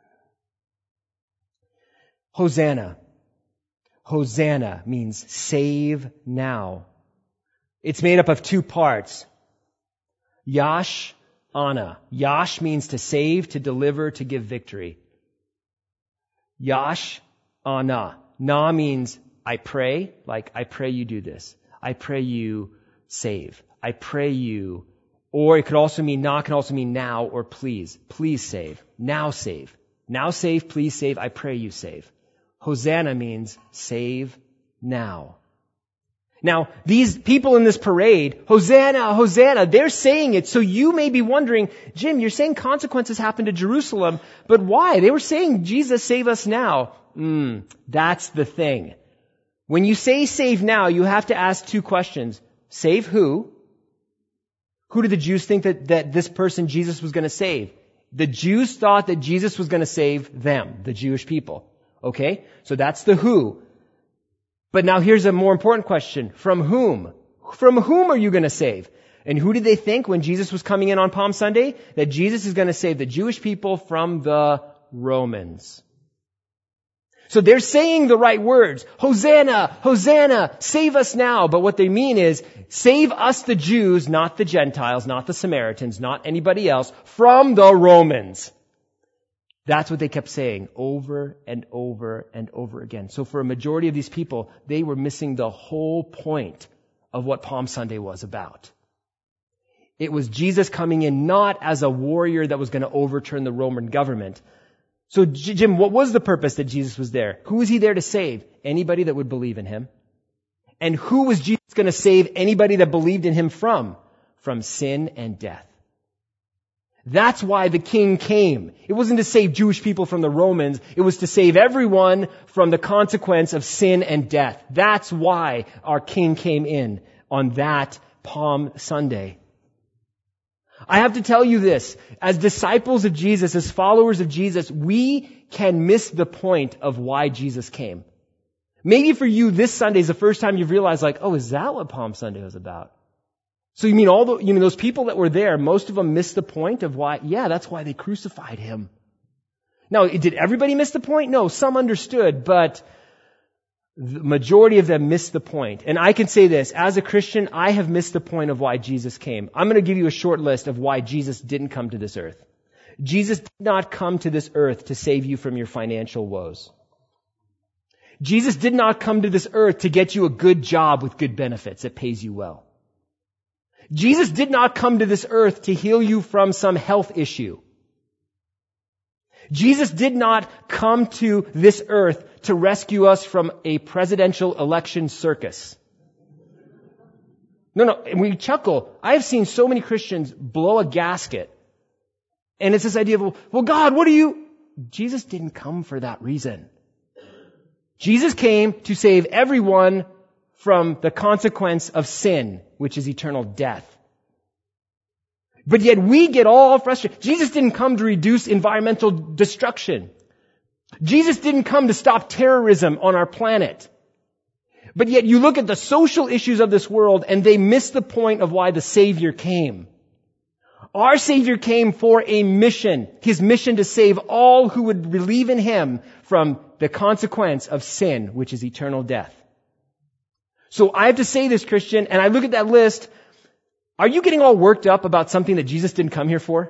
Hosanna. Hosanna means save now. It's made up of two parts. Yash, Ana. Yash means to save, to deliver, to give victory. Yash, Ana. Na means I pray, like I pray you do this. I pray you save. I pray you, or it could also mean, na can also mean now or please. Please save. Now save. Now save, please save. I pray you save. Hosanna means save now. Now, these people in this parade, Hosanna, Hosanna, they're saying it. So you may be wondering, Jim, you're saying consequences happen to Jerusalem, but why? They were saying, Jesus, save us now. Mm, that's the thing. When you say save now, you have to ask two questions. Save who? Who did the Jews think that, that this person Jesus was going to save? The Jews thought that Jesus was going to save them, the Jewish people. Okay? So that's the who. But now here's a more important question. From whom? From whom are you going to save? And who did they think when Jesus was coming in on Palm Sunday? That Jesus is going to save the Jewish people from the Romans. So they're saying the right words. Hosanna, Hosanna, save us now. But what they mean is, save us the Jews, not the Gentiles, not the Samaritans, not anybody else, from the Romans. That's what they kept saying over and over and over again. So for a majority of these people, they were missing the whole point of what Palm Sunday was about. It was Jesus coming in not as a warrior that was going to overturn the Roman government. So Jim, what was the purpose that Jesus was there? Who was he there to save? Anybody that would believe in him. And who was Jesus going to save anybody that believed in him from? From sin and death. That's why the king came. It wasn't to save Jewish people from the Romans. It was to save everyone from the consequence of sin and death. That's why our king came in on that Palm Sunday. I have to tell you this. As disciples of Jesus, as followers of Jesus, we can miss the point of why Jesus came. Maybe for you, this Sunday is the first time you've realized, like, oh, is that what Palm Sunday was about? So you mean all the, you mean those people that were there, most of them missed the point of why, yeah, that's why they crucified him. Now, did everybody miss the point? No, some understood, but the majority of them missed the point. And I can say this, as a Christian, I have missed the point of why Jesus came. I'm going to give you a short list of why Jesus didn't come to this earth. Jesus did not come to this earth to save you from your financial woes. Jesus did not come to this earth to get you a good job with good benefits that pays you well. Jesus did not come to this earth to heal you from some health issue. Jesus did not come to this earth to rescue us from a presidential election circus. No, no, and we chuckle. I have seen so many Christians blow a gasket. And it's this idea of, well, God, what do you... Jesus didn't come for that reason. Jesus came to save everyone from the consequence of sin, which is eternal death. But yet we get all frustrated. Jesus didn't come to reduce environmental destruction. Jesus didn't come to stop terrorism on our planet. But yet you look at the social issues of this world and they miss the point of why the Savior came. Our Savior came for a mission. His mission to save all who would believe in Him from the consequence of sin, which is eternal death. So I have to say this, Christian, and I look at that list. Are you getting all worked up about something that Jesus didn't come here for?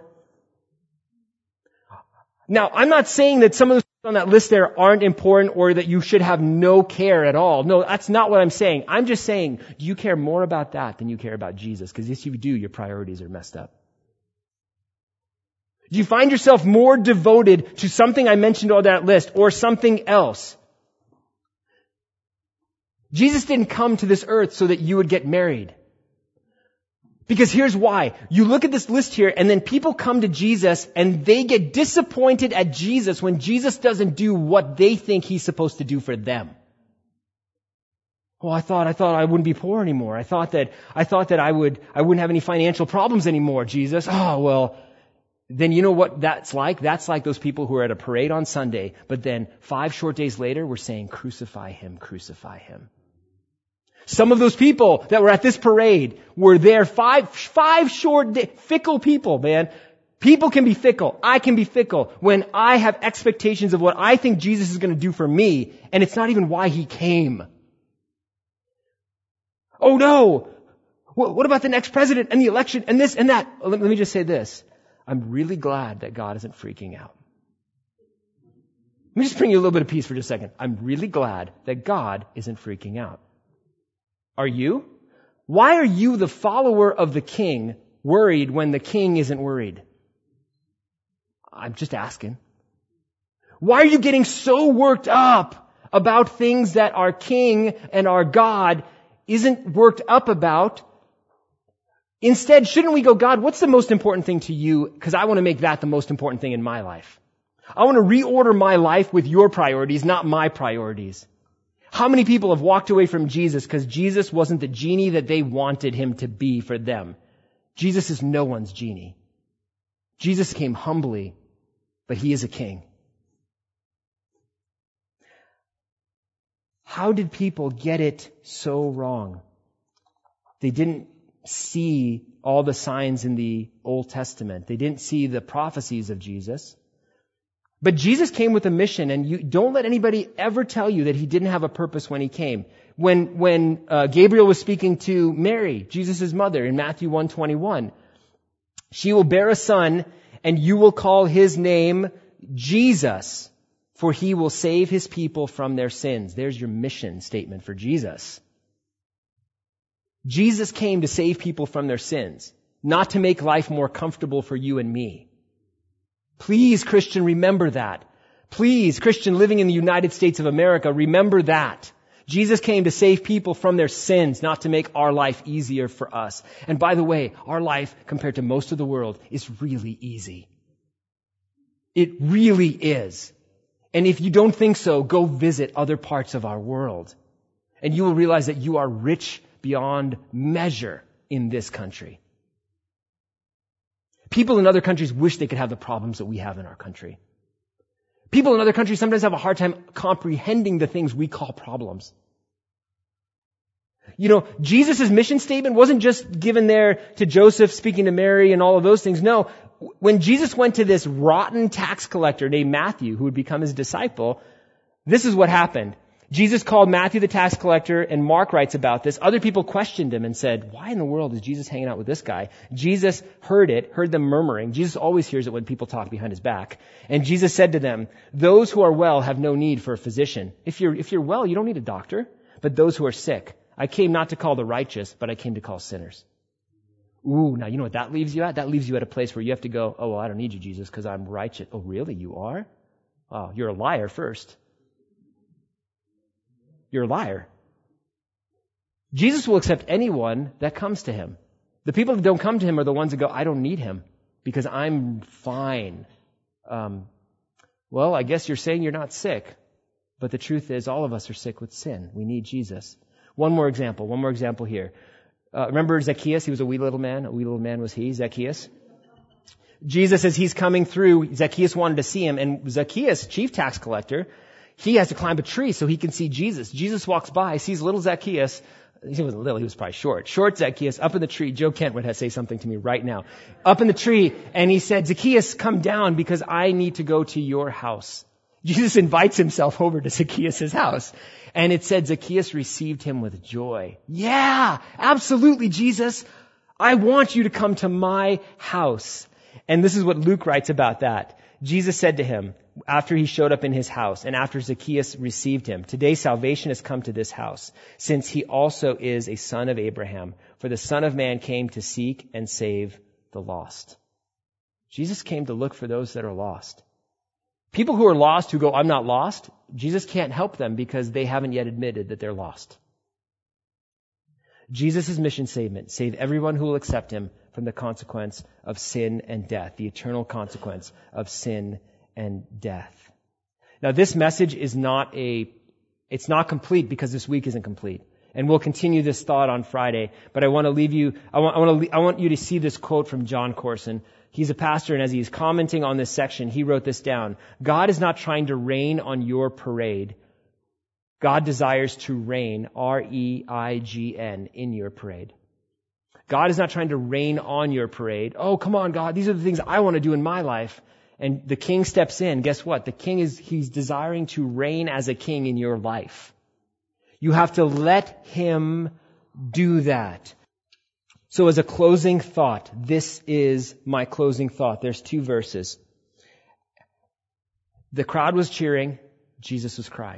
Now, I'm not saying that some of those on that list there aren't important or that you should have no care at all. No, that's not what I'm saying. I'm just saying, do you care more about that than you care about Jesus? Because if you do, your priorities are messed up. Do you find yourself more devoted to something I mentioned on that list or something else? Jesus didn't come to this earth so that you would get married. Because here's why. You look at this list here and then people come to Jesus and they get disappointed at Jesus when Jesus doesn't do what they think He's supposed to do for them. Oh, I thought, I thought I wouldn't be poor anymore. I thought that, I thought that I would, I wouldn't have any financial problems anymore, Jesus. Oh, well, then you know what that's like? That's like those people who are at a parade on Sunday, but then five short days later we're saying, crucify Him, crucify Him. Some of those people that were at this parade were there five, five short days. Fickle people, man. People can be fickle. I can be fickle when I have expectations of what I think Jesus is going to do for me, and it's not even why He came. Oh no! What about the next president and the election and this and that? Let me just say this. I'm really glad that God isn't freaking out. Let me just bring you a little bit of peace for just a second. I'm really glad that God isn't freaking out. Are you? Why are you, the follower of the king, worried when the king isn't worried? I'm just asking. Why are you getting so worked up about things that our king and our God isn't worked up about? Instead, shouldn't we go, God, what's the most important thing to you? Because I want to make that the most important thing in my life. I want to reorder my life with your priorities, not my priorities. How many people have walked away from Jesus because Jesus wasn't the genie that they wanted him to be for them? Jesus is no one's genie. Jesus came humbly, but he is a king. How did people get it so wrong? They didn't see all the signs in the Old Testament. They didn't see the prophecies of Jesus. But Jesus came with a mission, and you don't let anybody ever tell you that he didn't have a purpose when he came. When when uh, Gabriel was speaking to Mary, Jesus' mother, in Matthew one twenty-one, she will bear a son, and you will call his name Jesus, for he will save his people from their sins. There's your mission statement for Jesus. Jesus came to save people from their sins, not to make life more comfortable for you and me. Please, Christian, remember that. Please, Christian living in the United States of America, remember that. Jesus came to save people from their sins, not to make our life easier for us. And by the way, our life, compared to most of the world, is really easy. It really is. And if you don't think so, go visit other parts of our world. And you will realize that you are rich beyond measure in this country. People in other countries wish they could have the problems that we have in our country. People in other countries sometimes have a hard time comprehending the things we call problems. You know, Jesus' mission statement wasn't just given there to Joseph speaking to Mary and all of those things. No, when Jesus went to this rotten tax collector named Matthew, who would become his disciple, this is what happened. Jesus called Matthew the tax collector, and Mark writes about this. Other people questioned him and said, why in the world is Jesus hanging out with this guy? Jesus heard it, heard them murmuring. Jesus always hears it when people talk behind his back. And Jesus said to them, those who are well have no need for a physician. If you're, if you're well, you don't need a doctor. But those who are sick, I came not to call the righteous, but I came to call sinners. Ooh, now you know what that leaves you at? That leaves you at a place where you have to go, oh, well, I don't need you, Jesus, because I'm righteous. Oh, really? You are? Oh, you're a liar first. You're a liar. Jesus will accept anyone that comes to him. The people that don't come to him are the ones that go, I don't need him because I'm fine. Um, well, I guess you're saying you're not sick. But the truth is all of us are sick with sin. We need Jesus. One more example. One more example here. Uh, remember Zacchaeus? He was a wee little man. A wee little man was he, Zacchaeus. Jesus, as he's coming through, Zacchaeus wanted to see him. And Zacchaeus, chief tax collector, he has to climb a tree so he can see Jesus. Jesus walks by, sees little Zacchaeus. He wasn't little, he was probably short. Short Zacchaeus up in the tree. Joe Kent would have to say something to me right now. Up in the tree, and he said, Zacchaeus, come down because I need to go to your house. Jesus invites himself over to Zacchaeus' house. And it said Zacchaeus received him with joy. Yeah, absolutely, Jesus. I want you to come to my house. And this is what Luke writes about that. Jesus said to him, after he showed up in his house and after Zacchaeus received him, today salvation has come to this house, since he also is a son of Abraham. For the Son of Man came to seek and save the lost. Jesus came to look for those that are lost. People who are lost, who go, I'm not lost, Jesus can't help them because they haven't yet admitted that they're lost. Jesus' mission statement, save everyone who will accept him from the consequence of sin and death, the eternal consequence of sin and death. Now, this message is not a, it's not complete because this week isn't complete. And we'll continue this thought on Friday, but I want to leave you, I want, I want to, I want you to see this quote from John Corson. He's a pastor, and as he's commenting on this section, he wrote this down. God is not trying to rain on your parade. God desires to reign, R E I G N, in your parade. God is not trying to rain on your parade. Oh, come on, God, these are the things I want to do in my life. And the king steps in. Guess what? The king is, he's desiring to reign as a king in your life. You have to let him do that. So as a closing thought, this is my closing thought. There's two verses. The crowd was cheering. Jesus was crying.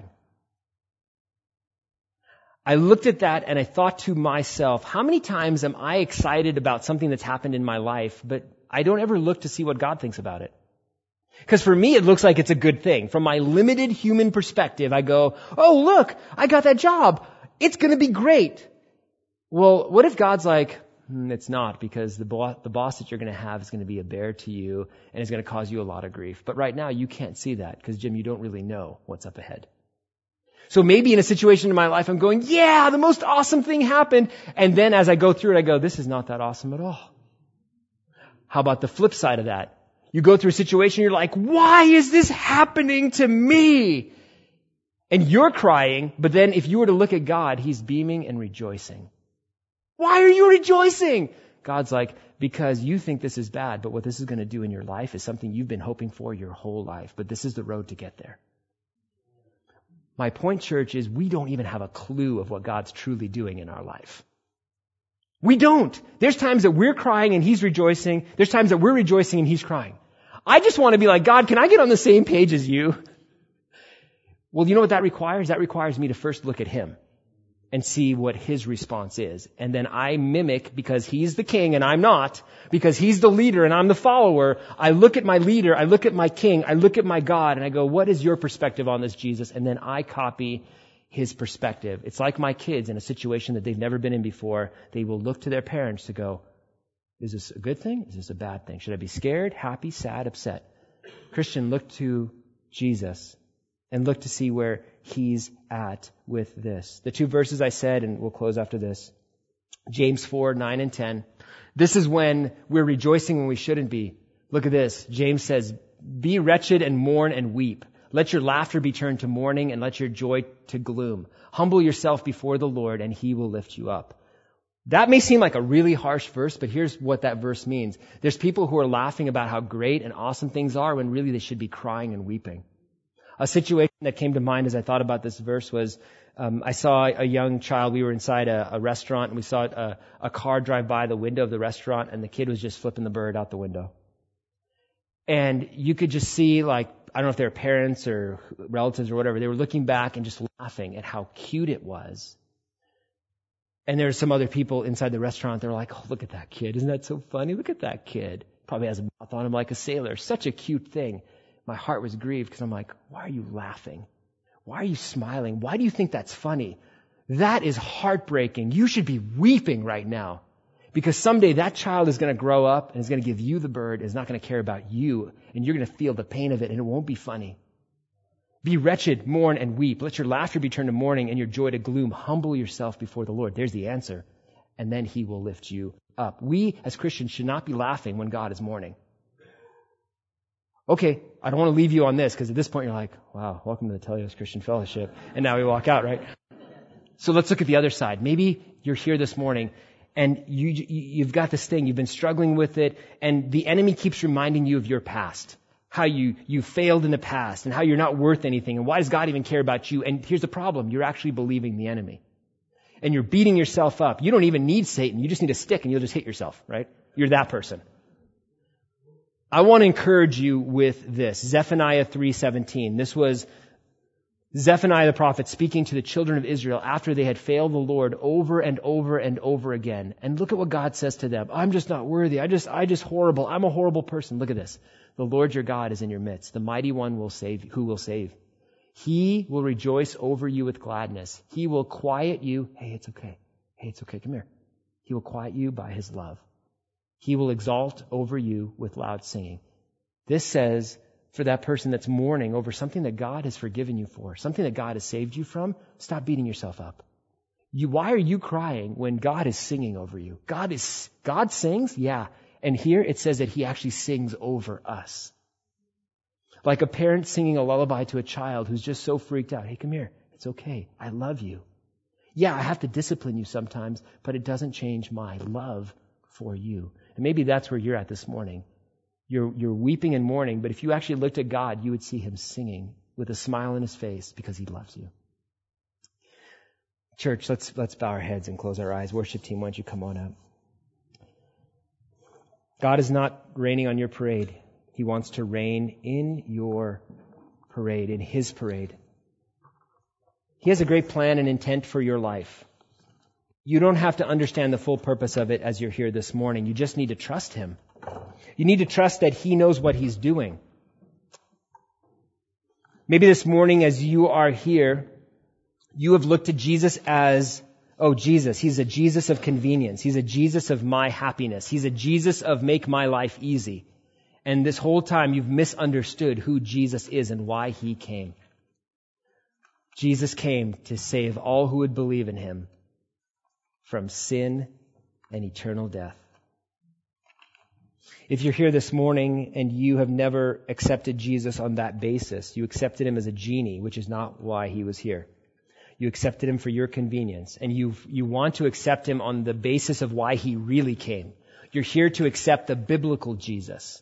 I looked at that and I thought to myself, how many times am I excited about something that's happened in my life, but I don't ever look to see what God thinks about it? Because for me, it looks like it's a good thing. From my limited human perspective, I go, oh, look, I got that job. It's going to be great. Well, what if God's like, mm, it's not, because the, bo- the boss that you're going to have is going to be a bear to you and is going to cause you a lot of grief. But right now, you can't see that because, Jim, you don't really know what's up ahead. So maybe in a situation in my life, I'm going, yeah, the most awesome thing happened. And then as I go through it, I go, this is not that awesome at all. How about the flip side of that? You go through a situation, you're like, why is this happening to me? And you're crying, but then if you were to look at God, He's beaming and rejoicing. Why are you rejoicing? God's like, because you think this is bad, but what this is going to do in your life is something you've been hoping for your whole life. But this is the road to get there. My point, church, is we don't even have a clue of what God's truly doing in our life. We don't. There's times that we're crying and He's rejoicing. There's times that we're rejoicing and He's crying. I just want to be like, God, can I get on the same page as you? Well, you know what that requires? That requires me to first look at Him and see what His response is. And then I mimic, because He's the king and I'm not, because He's the leader and I'm the follower. I look at my leader, I look at my king, I look at my God, and I go, what is your perspective on this, Jesus? And then I copy His perspective. It's like my kids in a situation that they've never been in before. They will look to their parents to go, is this a good thing? Is this a bad thing? Should I be scared, happy, sad, upset? Christian, look to Jesus and look to see where He's at with this. The two verses I said, and we'll close after this. James four, nine and ten. This is when we're rejoicing when we shouldn't be. Look at this. James says, be wretched and mourn and weep. Let your laughter be turned to mourning and let your joy to gloom. Humble yourself before the Lord and He will lift you up. That may seem like a really harsh verse, but here's what that verse means. There's people who are laughing about how great and awesome things are when really they should be crying and weeping. A situation that came to mind as I thought about this verse was, um, I saw a young child. We were inside a, a restaurant, and we saw a, a car drive by the window of the restaurant, and the kid was just flipping the bird out the window. And you could just see, like, I don't know if they were parents or relatives or whatever, they were looking back and just laughing at how cute it was. And there were some other people inside the restaurant that were like, oh, look at that kid. Isn't that so funny? Look at that kid. Probably has a mouth on him like a sailor. Such a cute thing. My heart was grieved because I'm like, why are you laughing? Why are you smiling? Why do you think that's funny? That is heartbreaking. You should be weeping right now, because someday that child is going to grow up and is going to give you the bird and is not going to care about you, and you're going to feel the pain of it, and it won't be funny. Be wretched, mourn, and weep. Let your laughter be turned to mourning and your joy to gloom. Humble yourself before the Lord. There's the answer. And then He will lift you up. We as Christians should not be laughing when God is mourning. Okay, I don't want to leave you on this, because at this point you're like, wow, welcome to the Teleios Christian Fellowship. And now we walk out, right? So let's look at the other side. Maybe you're here this morning and you, you've got this thing, you've been struggling with it, and the enemy keeps reminding you of your past. How you, you failed in the past and how you're not worth anything, and why does God even care about you? And here's the problem. You're actually believing the enemy. And you're beating yourself up. You don't even need Satan. You just need a stick and you'll just hit yourself, right? You're that person. I want to encourage you with this. Zephaniah three seventeen. This was Zephaniah the prophet speaking to the children of Israel after they had failed the Lord over and over and over again. And look at what God says to them. I'm just not worthy. I just, I just horrible. I'm a horrible person. Look at this. The Lord your God is in your midst. The mighty one will save, who will save. He will rejoice over you with gladness. He will quiet you. Hey, it's okay. Hey, it's okay. Come here. He will quiet you by His love. He will exalt over you with loud singing. This says, for that person that's mourning over something that God has forgiven you for, something that God has saved you from, stop beating yourself up. You, why are you crying when God is singing over you? God is, God sings? Yeah. And here it says that He actually sings over us. Like a parent singing a lullaby to a child who's just so freaked out. Hey, come here. It's okay. I love you. Yeah, I have to discipline you sometimes, but it doesn't change my love for you. And maybe that's where you're at this morning. You're, you're weeping and mourning, but if you actually looked at God, you would see Him singing with a smile on His face because He loves you. Church, let's, let's bow our heads and close our eyes. Worship team, why don't you come on up? God is not raining on your parade. He wants to reign in your parade, in His parade. He has a great plan and intent for your life. You don't have to understand the full purpose of it as you're here this morning. You just need to trust Him. You need to trust that He knows what He's doing. Maybe this morning as you are here, you have looked at Jesus as, oh, Jesus, He's a Jesus of convenience. He's a Jesus of my happiness. He's a Jesus of make my life easy. And this whole time you've misunderstood who Jesus is and why He came. Jesus came to save all who would believe in Him from sin and eternal death. If you're here this morning and you have never accepted Jesus on that basis, you accepted Him as a genie, which is not why He was here. You accepted Him for your convenience, and you you want to accept Him on the basis of why He really came. You're here to accept the biblical Jesus.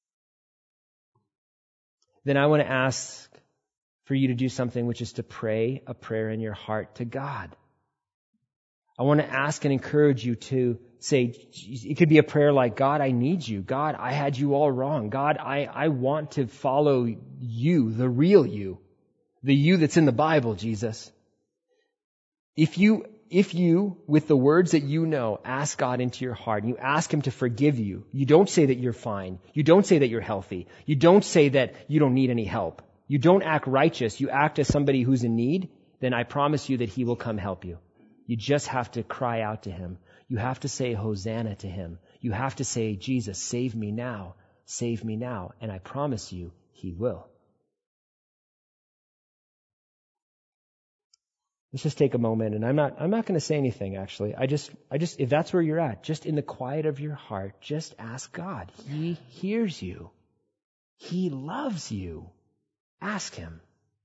Then I want to ask for you to do something, which is to pray a prayer in your heart to God. I want to ask and encourage you to say, it could be a prayer like, God, I need you. God, I had you all wrong. God, I, I want to follow you, the real you, the you that's in the Bible, Jesus. If you, if you, with the words that you know, ask God into your heart, and you ask Him to forgive you, you don't say that you're fine. You don't say that you're healthy. You don't say that you don't need any help. You don't act righteous. You act as somebody who's in need, then I promise you that He will come help you. You just have to cry out to Him. You have to say Hosanna to Him. You have to say, Jesus, save me now. Save me now. And I promise you, He will. Let's just take a moment, and I'm not I'm not going to say anything actually. I just I just if that's where you're at, just in the quiet of your heart, just ask God. He hears you. He loves you. Ask Him.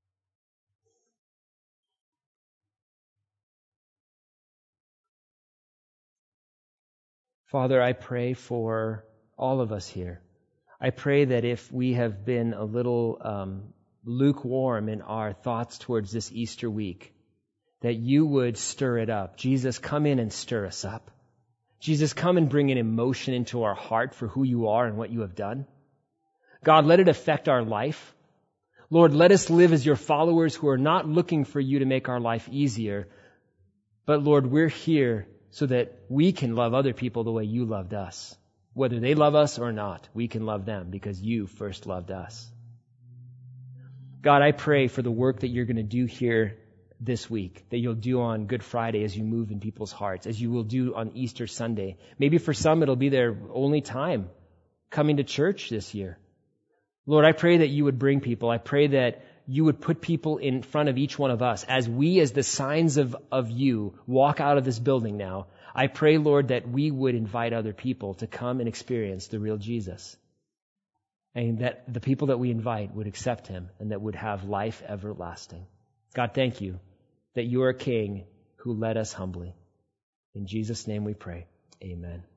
Father, I pray for all of us here. I pray that if we have been a little um, lukewarm in our thoughts towards this Easter week, that you would stir it up. Jesus, come in and stir us up. Jesus, come and bring an emotion into our heart for who you are and what you have done. God, let it affect our life. Lord, let us live as your followers who are not looking for you to make our life easier, but Lord, we're here so that we can love other people the way you loved us. Whether they love us or not, we can love them because you first loved us. God, I pray for the work that you're going to do here this week, that you'll do on Good Friday as you move in people's hearts, as you will do on Easter Sunday. Maybe for some it'll be their only time coming to church this year. Lord, I pray that you would bring people. I pray that you would put people in front of each one of us as we, as the signs of, of you, walk out of this building now. I pray, Lord, that we would invite other people to come and experience the real Jesus. And that the people that we invite would accept Him and that would have life everlasting. God, thank you that you are a King who led us humbly. In Jesus' name we pray. Amen.